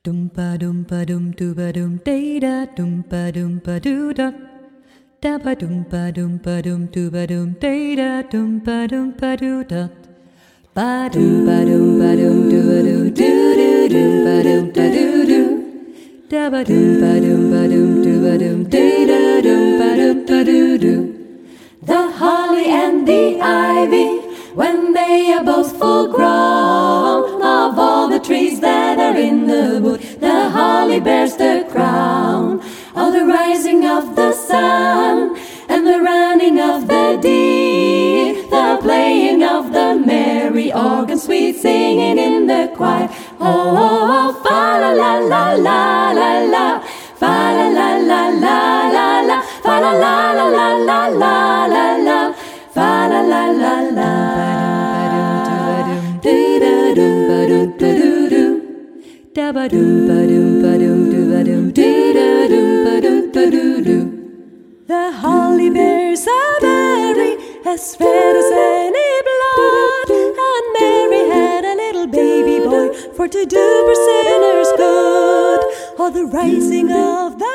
Dum ba dum ba dum do ba dum da da dum ba do da da ba dum do ba dum da da dum ba do da ba dum do ba dum do do do ba dum da do da ba dum do ba dum da da dum ba do do. The holly and the ivy, when they are both full grown, of all the trees that are in the wood, the holly bears the crown. Of the rising of the sun and the running of the deer, the playing of the merry organ, sweet singing in the choir. Oh, fa la la la la la la, fa la la la la la la, fa la la la la la la la la, fa la la la la. Da ba dum ba dum ba dum do ba dum do da dum ba do. The holly bears a berry as red as any blood, and Mary had a little baby boy for to do her sinners good. Oh, the rising of the